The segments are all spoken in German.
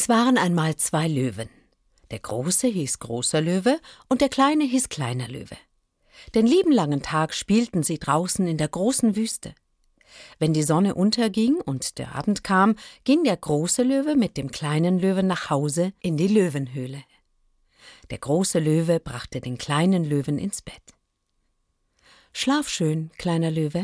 Es waren einmal 2 Löwen. Der Große hieß Großer Löwe und der Kleine hieß Kleiner Löwe. Den lieben langen Tag spielten sie draußen in der großen Wüste. Wenn die Sonne unterging und der Abend kam, ging der große Löwe mit dem kleinen Löwen nach Hause in die Löwenhöhle. Der große Löwe brachte den kleinen Löwen ins Bett. »Schlaf schön, kleiner Löwe.«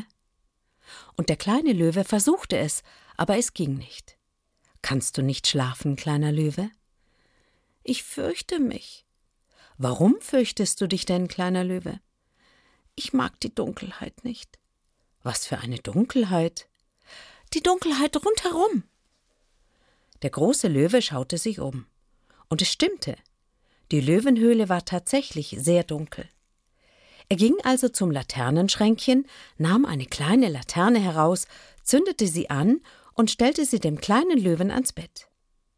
Und der kleine Löwe versuchte es, aber es ging nicht. »Kannst du nicht schlafen, kleiner Löwe?« »Ich fürchte mich.« »Warum fürchtest du dich denn, kleiner Löwe?« »Ich mag die Dunkelheit nicht.« »Was für eine Dunkelheit?« »Die Dunkelheit rundherum.« Der große Löwe schaute sich um. Und es stimmte. Die Löwenhöhle war tatsächlich sehr dunkel. Er ging also zum Laternenschränkchen, nahm eine kleine Laterne heraus, zündete sie an und stellte sie dem kleinen Löwen ans Bett.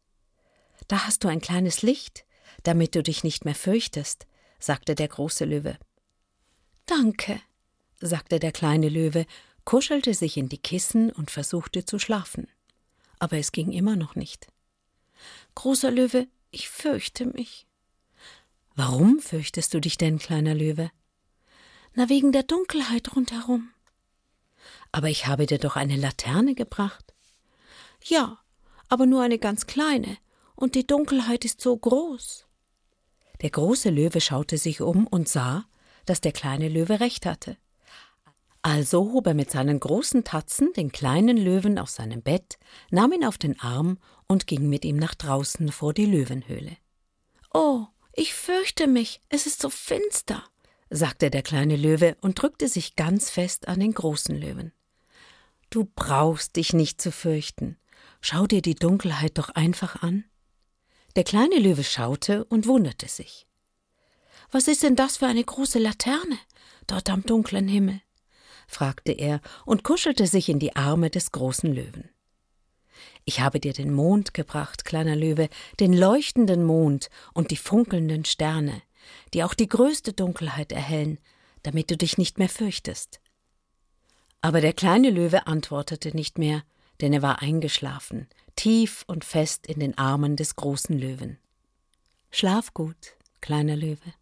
»Da hast du ein kleines Licht, damit du dich nicht mehr fürchtest«, sagte der große Löwe. »Danke«, sagte der kleine Löwe, kuschelte sich in die Kissen und versuchte zu schlafen. Aber es ging immer noch nicht. »Großer Löwe, ich fürchte mich.« »Warum fürchtest du dich denn, kleiner Löwe?« »Na, wegen der Dunkelheit rundherum.« »Aber ich habe dir doch eine Laterne gebracht.« »Ja, aber nur eine ganz kleine, und die Dunkelheit ist so groß.« Der große Löwe schaute sich um und sah, dass der kleine Löwe recht hatte. Also hob er mit seinen großen Tatzen den kleinen Löwen aus seinem Bett, nahm ihn auf den Arm und ging mit ihm nach draußen vor die Löwenhöhle. »Oh, ich fürchte mich, es ist so finster«, sagte der kleine Löwe und drückte sich ganz fest an den großen Löwen. »Du brauchst dich nicht zu fürchten. Schau dir die Dunkelheit doch einfach an.« Der kleine Löwe schaute und wunderte sich. »Was ist denn das für eine große Laterne, dort am dunklen Himmel?« fragte er und kuschelte sich in die Arme des großen Löwen. »Ich habe dir den Mond gebracht, kleiner Löwe, den leuchtenden Mond und die funkelnden Sterne, die auch die größte Dunkelheit erhellen, damit du dich nicht mehr fürchtest.« Aber der kleine Löwe antwortete nicht mehr, denn er war eingeschlafen, tief und fest in den Armen des großen Löwen. »Schlaf gut, kleiner Löwe.«